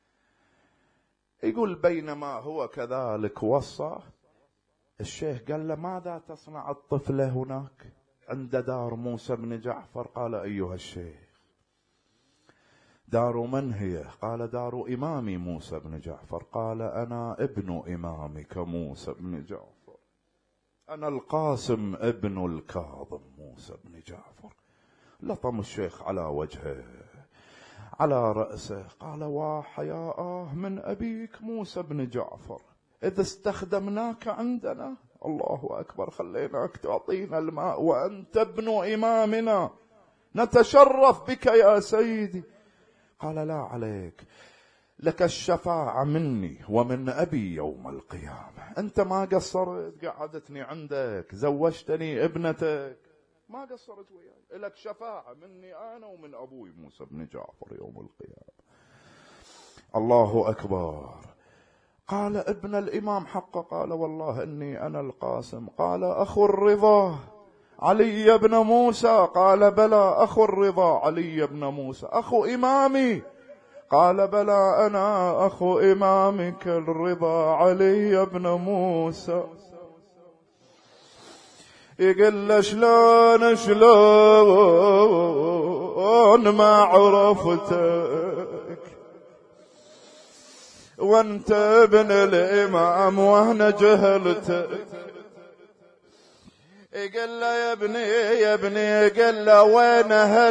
يقول بينما هو كذلك وصى الشيخ قال له ماذا تصنع الطفلة هناك عند دار موسى بن جعفر؟ قال أيها الشيخ دار من هي؟ قال دار إمامي موسى بن جعفر. قال أنا ابن إمامك موسى بن جعفر، أنا القاسم ابن الكاظم موسى بن جعفر. لطم الشيخ على وجهه على رأسه، قال وحياء من أبيك موسى بن جعفر إذا استخدمناك عندنا، الله أكبر، خليناك تعطينا الماء وأنت ابن إمامنا، نتشرف بك يا سيدي. قال لا عليك، لك الشفاعة مني ومن أبي يوم القيامة، أنت ما قصرت، قعدتني عندك، زوجتني ابنتك، ما قصرت وياي، لك شفاعة مني أنا ومن أبوي موسى بن جعفر يوم القيامة. الله أكبر. قال ابن الإمام حق؟ قال والله إني أنا القاسم. قال أخو الرضا علي بن موسى؟ قال بلى أخو الرضا علي بن موسى، أخو إمامي. قال بلى أنا أخو إمامك الرضا علي بن موسى. يقول له شلون ما عرفتك وانت ابن الإمام وانا جهلتك. يقول له يا ابني يقول له وين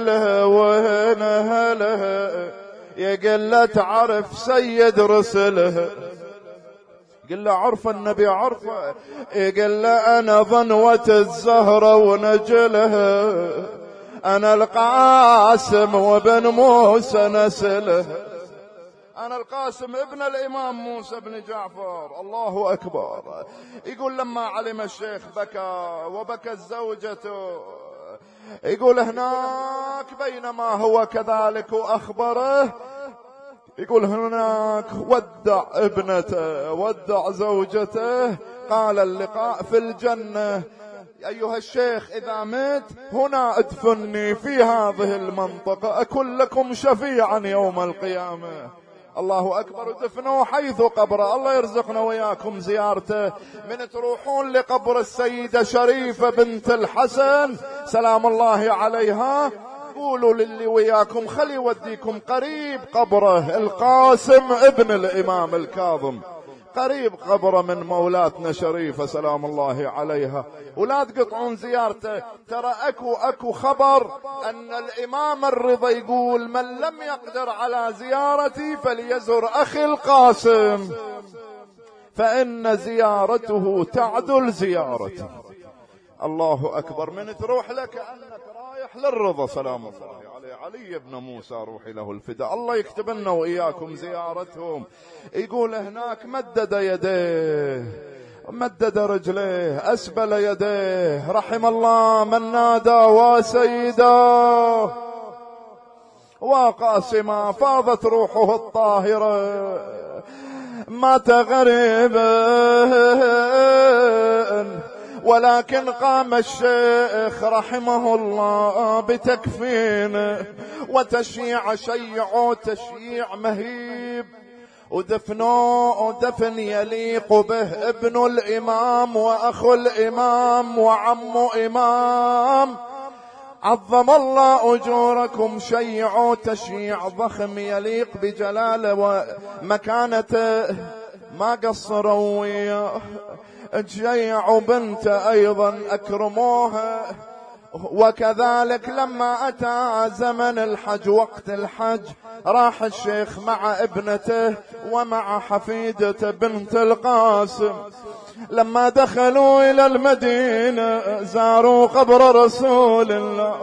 أهلها يقول له تعرف سيد رسلها. يقول له عرف النبي عرفه. يقول له أنا ظنوة الزهرة ونجلها، أنا القاسم وابن موسى نسلها، أنا القاسم ابن الإمام موسى بن جعفر. الله أكبر. يقول لما علم الشيخ بكى وبكت زوجته. يقول هناك بينما هو كذلك وأخبره، يقول هناك ودع ابنته ودع زوجته، قال اللقاء في الجنة. أيها الشيخ إذا مت هنا ادفني في هذه المنطقة أكن لكم شفيعا يوم القيامة. الله أكبر. دفنوا حيث قبره. الله يرزقنا وياكم زيارته. من تروحون لقبر السيدة شريفة بنت الحسن سلام الله عليها، قولوا للي وياكم خلي يوديكم قريب قبره القاسم ابن الإمام الكاظم، قريب قبره من مولاتنا شريفة سلام الله عليها، ولا تقطعون زيارته. ترى اكو خبر ان الامام الرضا يقول من لم يقدر على زيارتي فليزر اخي القاسم فان زيارته تعدل زيارتي. الله اكبر. من تروح لك انك رايح للرضا سلام الله عليه، علي بن موسى روحي له الفداء. الله يكتب لنا واياكم زيارتهم. يقول هناك مدد يديه مدد رجليه أسبل يديه، رحم الله من نادى وسيدا وقاسما فاضت روحه الطاهرة مات غريبا، ولكن قام الشيخ رحمه الله بتكفينه وتشييع، شيعوا تشييع مهيب، ودفنوا دفن يليق به ابن الإمام وأخو الإمام وعم إمام. عظم الله أجوركم. شيعوا تشييع ضخم يليق بجلاله ومكانته، ما قصروا وياه. تشيعوا بنت أيضا أكرموها. وكذلك لما أتى زمن الحج وقت الحج راح الشيخ مع ابنته ومع حفيدته بنت القاسم. لما دخلوا إلى المدينة زاروا قبر رسول الله.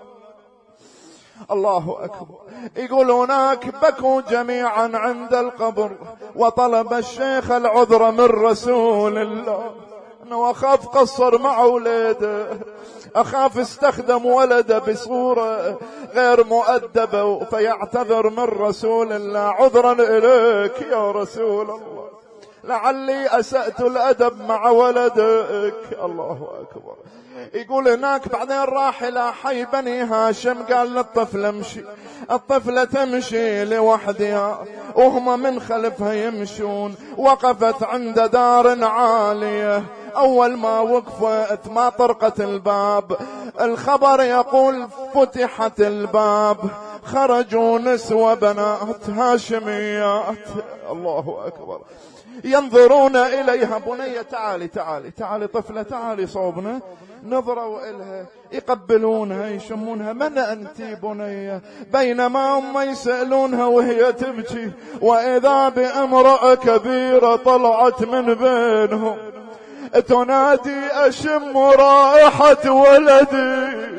الله أكبر. يقول هناك بكوا جميعا عند القبر وطلب الشيخ العذر من رسول الله، أنه أخاف قصر مع أولاده، أخاف استخدم ولده بصورة غير مؤدبة، فيعتذر من رسول الله عذرا إليك يا رسول الله، لعلي أسأت الأدب مع ولدك. الله أكبر. يقول هناك بعدين راح إلى حي بني هاشم، قال للطفل امشي. الطفلة تمشي لوحدها وهم من خلفها يمشون. وقفت عند دار عالية، أول ما وقفت ما طرقت الباب، الخبر يقول فتحت الباب، خرجوا نسوة بنات هاشميات. الله أكبر. ينظرون إليها. بنية تعالي تعالي تعالي، طفلة تعالي صوبنا. نظروا إلها يقبلونها يشمونها. من أنت بنية؟ بينما هم يسألونها وهي تبكي، وإذا بامرأة كبيرة طلعت من بينهم تنادي أشم رائحة ولدي.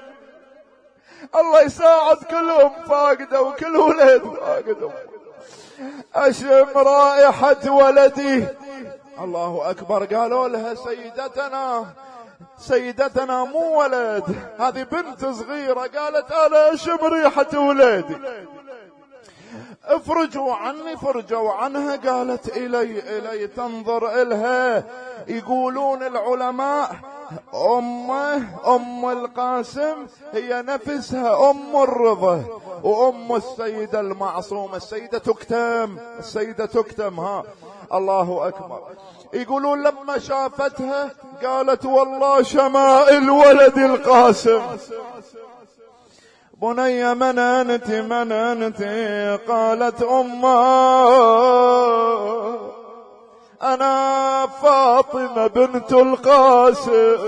الله يساعد كلهم فاقدة وكل ولد فاقدة. أشم رائحة ولدي. الله أكبر. قالوا لها سيدتنا مو ولد، هذه بنت صغيرة. قالت أنا أشم ريحة ولدي. افرجوا عني. فرجوا عنها. قالت إلي تنظر إلها. يقولون العلماء أم القاسم هي نفسها أم الرضا وأم السيدة المعصومة، السيدة تكتم. ها الله أكبر. يقولون لما شافتها قالت والله شمائل ولد القاسم. بني من أنت؟ قالت أنا فاطمة بنت القاسم.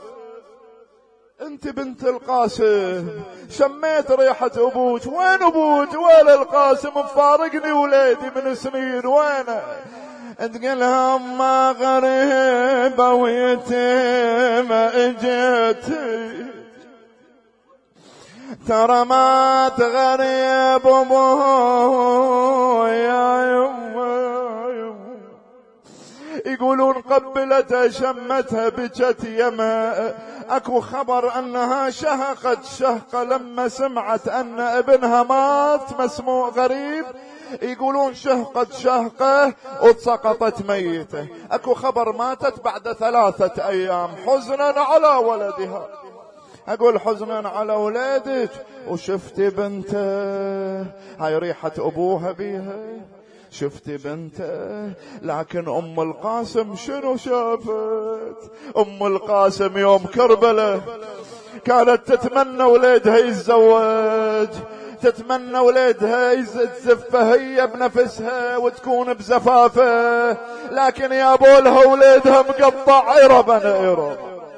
أنت بنت القاسم، شميت ريحة أبوك. وين أبوك؟ ولا القاسم مفارقني وليدي من سنين، وينه؟ تقولها ما غريبة ويتيمة اجيتي، ترى ما تغريب أبوي يا يمه. يقولون قبلتها شمتها بجت يما. اكو خبر انها شهقت شهقة لما سمعت ان ابنها مات مسموع غريب. يقولون شهقت شهقة وسقطت ميتة. اكو خبر ماتت بعد 3 أيام حزنا على ولدها. اقول حزنا على ولادك وشفتي بنته، هاي ريحة ابوها بيها، شفتي بنته. لكن ام القاسم شنو شافت؟ ام القاسم يوم كربلاء كانت تتمنى ولادها يتزوج، تتمنى ولادها يتزفها هي بنفسها وتكون بزفافه، لكن يا بولها ولادها مقطع عربا.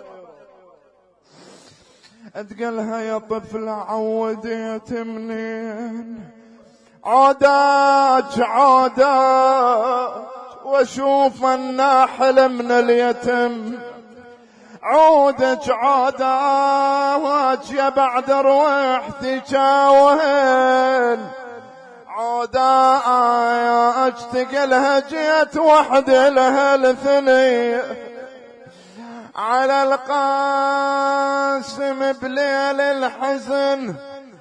تقلها يا طفل عوديت منين؟ عوداج واشوف الناحل من اليتم. عودج يا بعد روحتي جاوهن. عوداج تقلها جيت وحد لها الثني على القاسم بليل الحزن.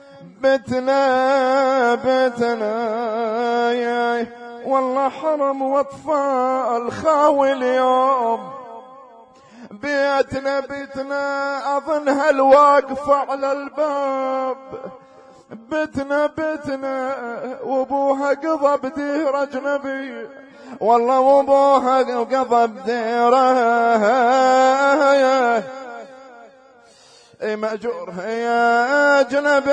بتنا والله حرم واطفال خاوي اليوم. بيتنا اظنها الواقفة على الباب. بتنا وابوها قضى بدير اجنبي، والله وابوها قضى بديره مأجور يا أجنبي.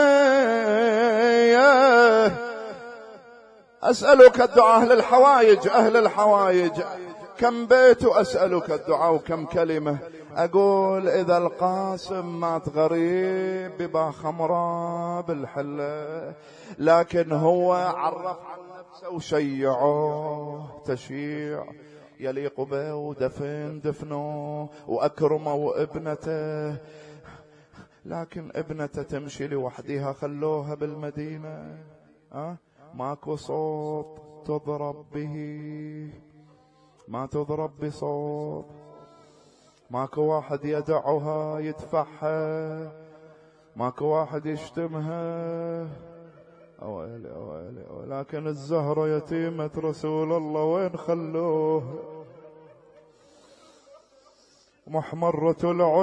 أسألك الدعاء أهل الحوايج كم بيت أسألك الدعاء وكم كلمة. أقول إذا القاسم مات غريب ببا خمراء بالحلة، لكن هو عرف عن نفسه وشيعه تشيع يليق به ودفنه وأكرمه ابنته. لكن ابنته تمشي لوحدها، خلوها بالمدينة. ماكو صوت تضرب به، ما تضرب بصوت. ماكو واحد يدعها يدفعها، ماكو واحد يشتمها. أويلي. لكن الزهرة يتيمة رسول الله وين خلوه؟ محمرة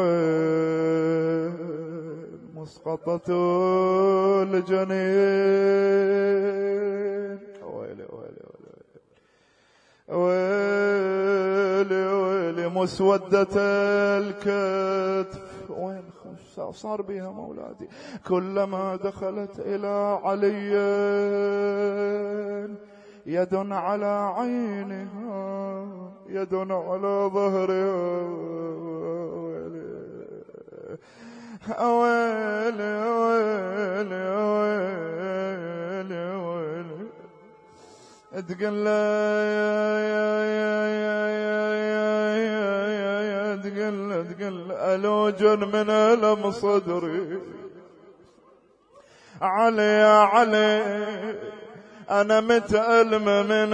العين مسقطة الجنين. ويلي مسودة الكتف. وين صار بها مولادي؟ كلما دخلت إلى علي يد على عينها، يد على ظهرها. أويلي تقول تقول ألوج من ألم صدري. علي أنا متألم من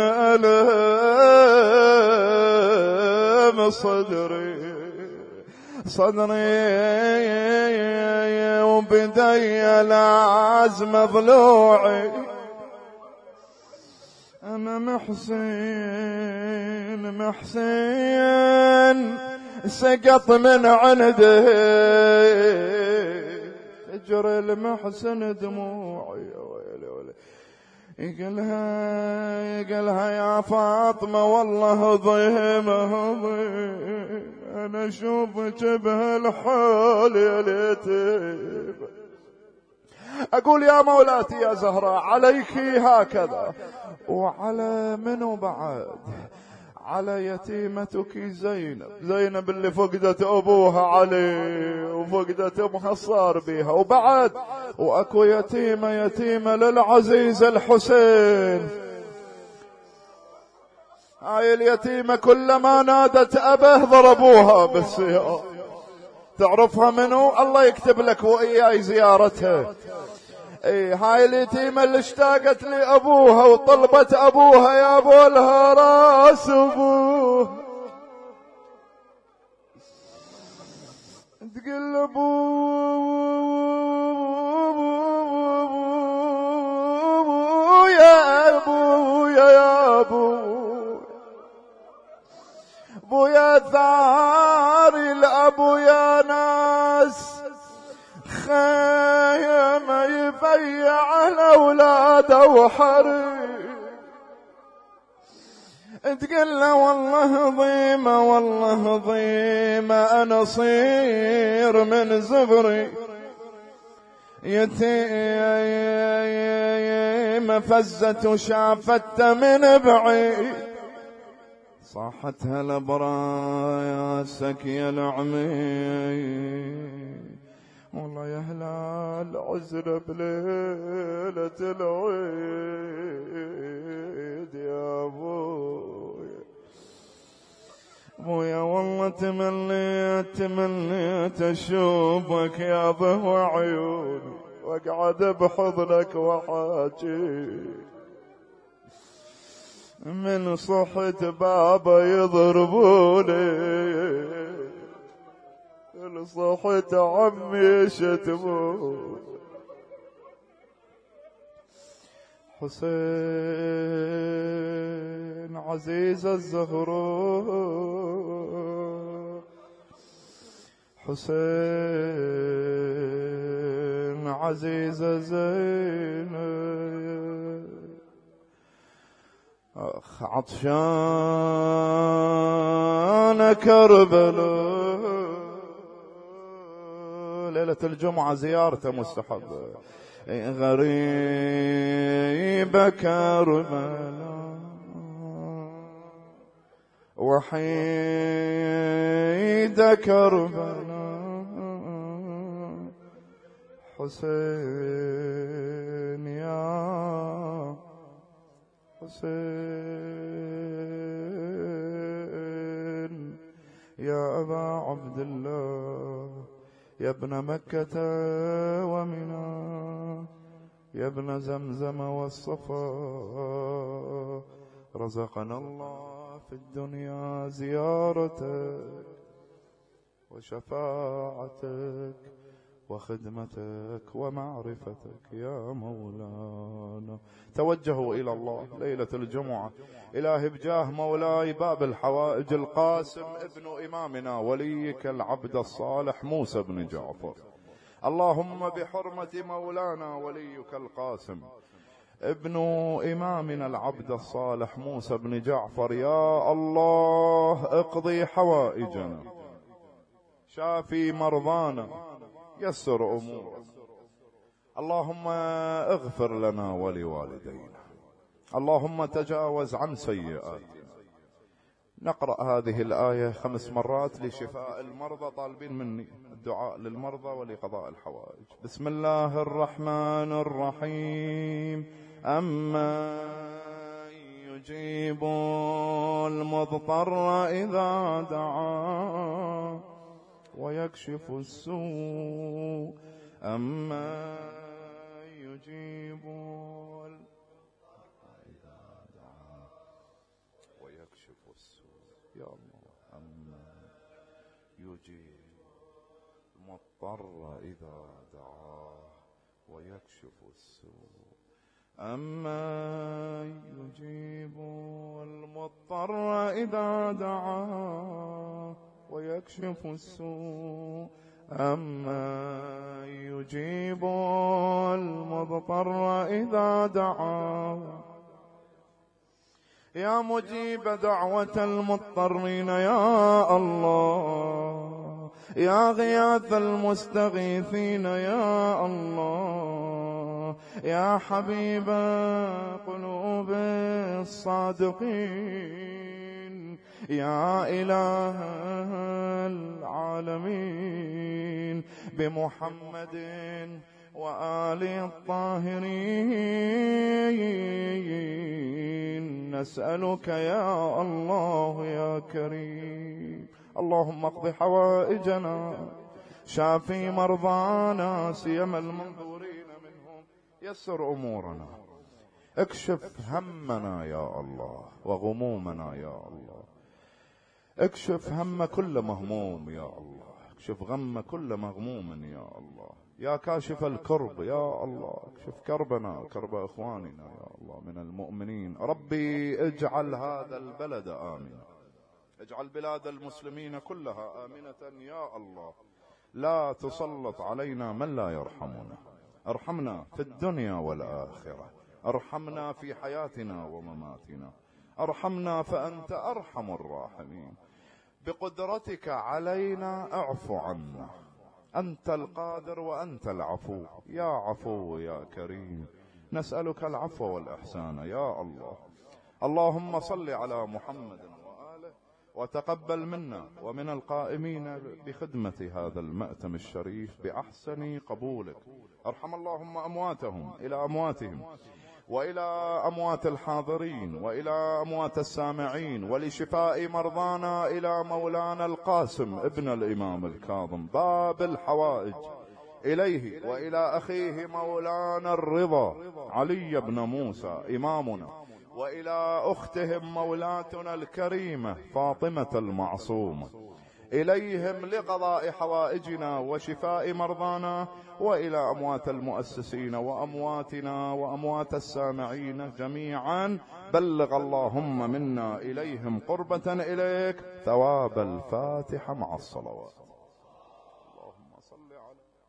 ألم صدري وبدي العزم ضلوعي. أنا محسن سقط من عنده تجري المحسن دموعي. يقلها يا فاطمة والله ضيمة أنا شوفك بهالحال يا ليتي. أقول يا مولاتي يا زهراء عليك هكذا وعلى منو بعد؟ على يتيمتك زينب اللي فقدت أبوها علي وفقدت أمها صار بيها، وبعد وأكو يتيمة للعزيز الحسين. هاي اليتيمة كلما نادت أبه ضربوها بالسياط. تعرفها منو؟ الله يكتب لك وإياي زيارتها. هاي اليتيمة اللي اشتاقت لأبوها وطلبت أبوها يا بولها راس أبوه، تقول أبويا ثاري الأبو يا ناس خيم يفيع الأولاد وحريم. تقول له والله ضيمة أنا صير من زغري يتيمة فزت وشافت من بعيد. صاحتها لبراسك يا العمي والله يا هلال عزر بليلة العيد يا ابويا والله تمنيت اشوفك يا ضوء عيوني واقعد بحضنك وحاجي من صحت بابا يضربوني صحت عمي شتمون. حسين عزيز الزهراء حسين عزيز زينب أخ عطشان كربلاء. ليلة الجمعة زيارته مستحب. غريب كربلاء وحيد كربلاء حسين يا حسين يا أبا عبد الله يا ابن مكة ومنى يا ابن زمزم والصفا رزقنا الله في الدنيا زيارتك وشفاعتك وخدمتك ومعرفتك يا مولانا. توجهوا إلى الله ليلة الجمعة. إلهي بجاه مولاي باب الحوائج القاسم ابن إمامنا وليك العبد الصالح موسى بن جعفر، اللهم بحرمة مولانا وليك القاسم ابن إمامنا العبد الصالح موسى بن جعفر، يا الله اقضي حوائجنا، شافي مرضانا، يسر أمورنا، اللهم اغفر لنا ولوالدينا، اللهم تجاوز عن سيئاتنا. نقرأ هذه الآية 5 مرات لشفاء المرضى، طالبين مني الدعاء للمرضى ولقضاء الحوائج. بسم الله الرحمن الرحيم. أما يجيب المضطر إذا دعاه ويكشف السوء، أما يجيب إذا دعاه ويكشف السوء، يا الله. أما يجيب المضطر إذا دعاه ويكشف السوء، أما يجيب المضطر إذا دعاه ويكشف السوء أما يجيب المضطر إذا دعا يا مجيب دعوة المضطرين يا الله يا غياث المستغيثين يا الله يا حبيب قلوب الصادقين يا إله العالمين بمحمد وآل الطاهرين نسألك يا الله يا كريم اللهم اقض حوائجنا شافي مرضانا سيما المنظورين منهم يسر أمورنا اكشف همنا يا الله وغمومنا يا الله اكشف هم كل مهموم يا الله اكشف غم كل مغموم يا الله يا كاشف الكرب يا الله اكشف كربنا وكرب اخواننا يا الله من المؤمنين ربي اجعل هذا البلد آمنا اجعل بلاد المسلمين كلها آمنة يا الله لا تسلط علينا من لا يرحمنا ارحمنا في الدنيا والآخرة ارحمنا في حياتنا ومماتنا ارحمنا فأنت أرحم الراحمين بقدرتك علينا اعف عنا أنت القادر وأنت العفو يا عفو يا كريم نسألك العفو والإحسان يا الله اللهم صل على محمد وآله وتقبل منا ومن القائمين بخدمة هذا المأتم الشريف بأحسن قبولك ارحم اللهم أمواتهم إلى أمواتهم وإلى أموات الحاضرين وإلى أموات السامعين ولشفاء مرضانا إلى مولانا القاسم ابن الإمام الكاظم باب الحوائج إليه وإلى أخيه مولانا الرضا علي بن موسى إمامنا وإلى أختهم مولاتنا الكريمة فاطمة المعصومة إليهم لقضاء حوائجنا وشفاء مرضانا وإلى أموات المؤسسين وأمواتنا وأموات السامعين جميعا بلغ اللهم منا إليهم قربة إليك ثواب الفاتحة مع الصلوات اللهم صل على